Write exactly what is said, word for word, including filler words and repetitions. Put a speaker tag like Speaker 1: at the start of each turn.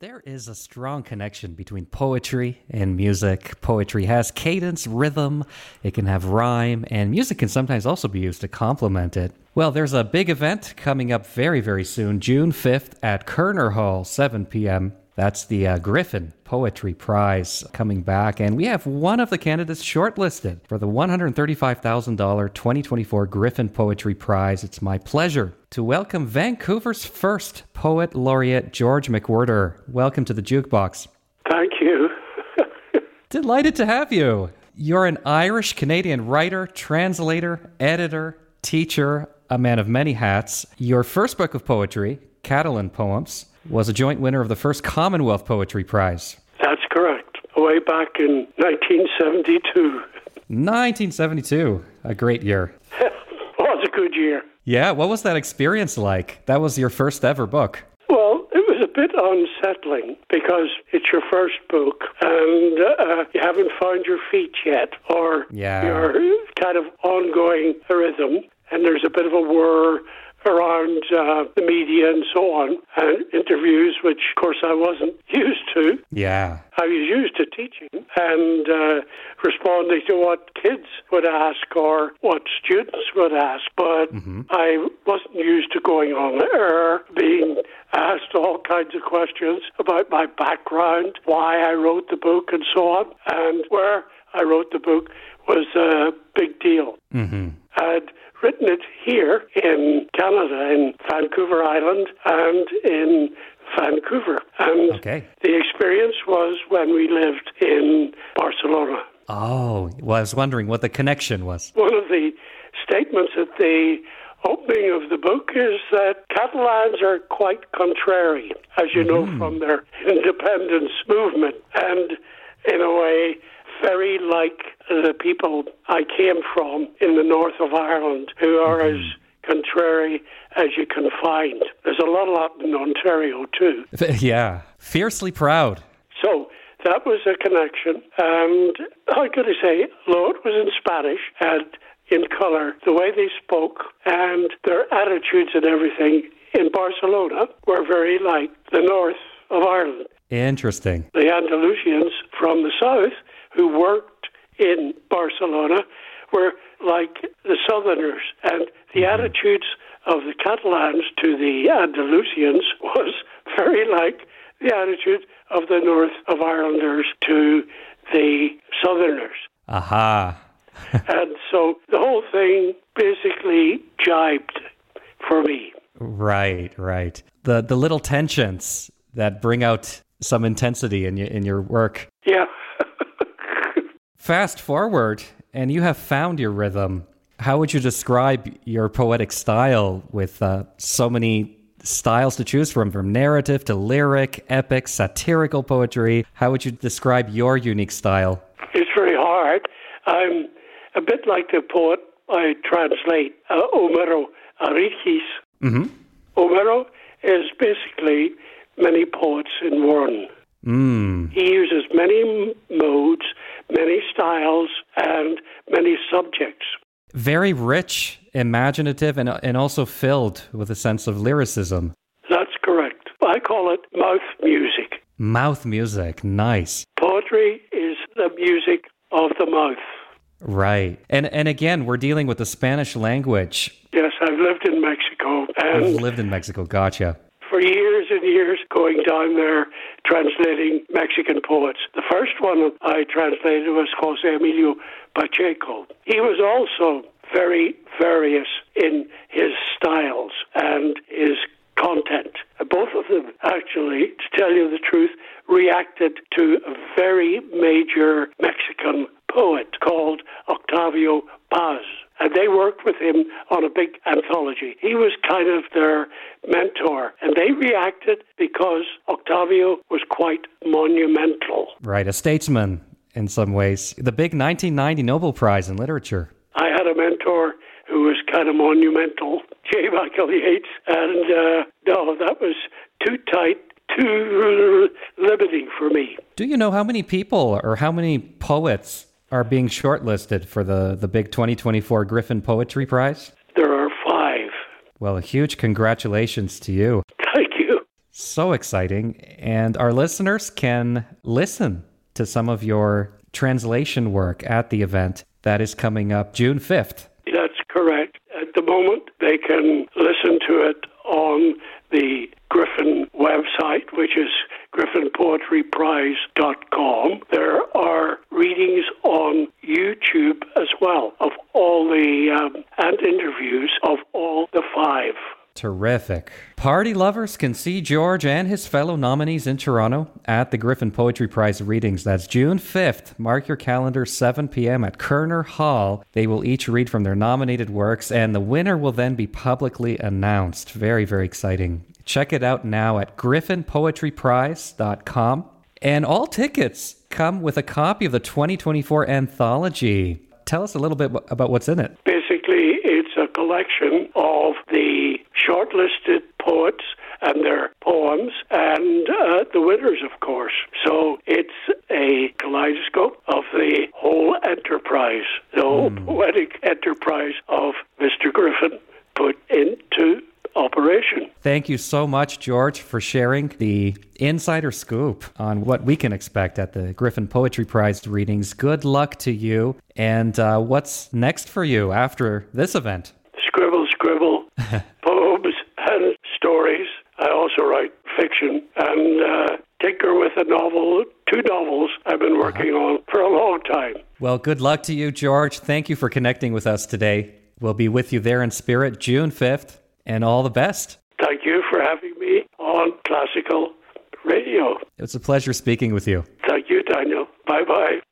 Speaker 1: There is a strong connection between poetry and music. Poetry has cadence, rhythm, it can have rhyme, and music can sometimes also be used to complement it. Well, there's a big event coming up very, very soon, June fifth at Kerner Hall, seven p.m. That's the uh, Griffin Poetry Prize coming back, and we have one of the candidates shortlisted for the one hundred thirty-five thousand dollars twenty twenty-four Griffin Poetry Prize. It's my pleasure to welcome Vancouver's first poet laureate, George McWhirter. Welcome to the Jukebox.
Speaker 2: Thank you.
Speaker 1: Delighted to have you. You're an Irish-Canadian writer, translator, editor, teacher, a man of many hats. Your first book of poetry, Catalan Poems, was a joint winner of the first Commonwealth Poetry Prize.
Speaker 2: That's correct. Way back in nineteen seventy-two.
Speaker 1: nineteen seventy-two. A great year.
Speaker 2: Was a good year.
Speaker 1: Yeah, what was that experience like? That was your first ever book.
Speaker 2: Well, it was a bit unsettling because it's your first book and uh, you haven't found your feet yet, or
Speaker 1: yeah.
Speaker 2: you're kind of ongoing rhythm, and there's a bit of a whir around uh, the media and so on, and interviews, which, of course, I wasn't used to.
Speaker 1: Yeah.
Speaker 2: I was used to teaching and uh, responding to what kids would ask or what students would ask, but mm-hmm. I wasn't used to going on air, being asked all kinds of questions about my background, why I wrote the book, and so on. And where I wrote the book was a big deal.
Speaker 1: Mm-hmm.
Speaker 2: I'd written it here in Canada, in Vancouver Island, and in Vancouver. And
Speaker 1: okay.
Speaker 2: the experience was when we lived in Barcelona.
Speaker 1: Oh, well, I was wondering what the connection was.
Speaker 2: One of the statements at the opening of the book is that Catalans are quite contrary, as you mm-hmm. know from their independence movement, and in a way very like the people I came from in the north of Ireland, who are mm-hmm. as contrary as you can find. There's a lot of that in Ontario too.
Speaker 1: Yeah, fiercely proud.
Speaker 2: So that was a connection, and how could I say, though it was in Spanish and in colour, the way they spoke and their attitudes and everything in Barcelona were very like the north of Ireland.
Speaker 1: Interesting.
Speaker 2: The Andalusians from the south who worked in Barcelona were like the southerners, and the mm-hmm. attitudes of the Catalans to the Andalusians was very like the attitude of the north of Irelanders to the southerners.
Speaker 1: Aha.
Speaker 2: And so the whole thing basically jibed for me.
Speaker 1: Right, right. The the little tensions that bring out some intensity in your, in your work.
Speaker 2: Yeah.
Speaker 1: Fast forward, and you have found your rhythm. How would you describe your poetic style with uh, so many styles to choose from, from narrative to lyric, epic, satirical poetry? How would you describe your unique style?
Speaker 2: It's very hard. I'm a bit like the poet I translate, uh, Homero Arikis.
Speaker 1: Mm-hmm.
Speaker 2: Homero is basically many poets in one.
Speaker 1: Mm.
Speaker 2: He uses many modes, many styles, and many subjects.
Speaker 1: Very rich, imaginative, and and also filled with a sense of lyricism.
Speaker 2: That's correct. I call it mouth music.
Speaker 1: Mouth music, nice.
Speaker 2: Poetry is the music of the mouth.
Speaker 1: Right. And and again, we're dealing with the Spanish language.
Speaker 2: Yes, I've lived in Mexico. And
Speaker 1: I've lived in Mexico, gotcha.
Speaker 2: For years and years, going down there, translating Mexican poets. The first one I translated was José Emilio Pacheco. He was also very various in his styles and his content. Both of them, actually, to tell you the truth, reacted to a very major Mexican poet called Octavio Paz. And they worked with him on a big anthology. He was kind of their mentor. And they reacted because Octavio was quite monumental.
Speaker 1: Right, a statesman in some ways. The big nineteen ninety Nobel Prize in Literature.
Speaker 2: I had a mentor who was kind of monumental, J. Michael Yates. And uh, no, that was too tight, too limiting for me.
Speaker 1: Do you know how many people or how many poets are being shortlisted for the, the big twenty twenty-four Griffin Poetry Prize?
Speaker 2: There are five.
Speaker 1: Well, a huge congratulations to you.
Speaker 2: Thank you.
Speaker 1: So exciting. And our listeners can listen to some of your translation work at the event that is coming up June fifth.
Speaker 2: That's correct. At the moment, they can listen to it on the Griffin website, which is griffin poetry prize dot com. There are readings on YouTube as well of all the, um, and interviews of all the five.
Speaker 1: Terrific. Party lovers can see George and his fellow nominees in Toronto at the Griffin Poetry Prize readings. That's June fifth. Mark your calendar, seven p.m. at Kerner Hall. They will each read from their nominated works, and the winner will then be publicly announced. Very, very exciting. Check it out now at griffin poetry prize dot com. And all tickets come with a copy of the twenty twenty-four anthology. Tell us a little bit about what's in it.
Speaker 2: Basically, it's a collection of the shortlisted poets and their poems, and uh, the winners, of course. So it's a kaleidoscope of the whole enterprise, the whole mm. poetic enterprise of Mister Griffin put into operation.
Speaker 1: Thank you so much, George, for sharing the insider scoop on what we can expect at the Griffin Poetry Prize readings. Good luck to you. And uh, what's next for you after this event?
Speaker 2: Scribble, scribble, poems and stories. I also write fiction and uh, tinker with a novel, two novels I've been working uh-huh. on for a long time.
Speaker 1: Well, good luck to you, George. Thank you for connecting with us today. We'll be with you there in spirit June fifth. And all the best.
Speaker 2: Thank you for having me on Classical Radio.
Speaker 1: It's a pleasure speaking with you.
Speaker 2: Thank you, Daniel. Bye-bye.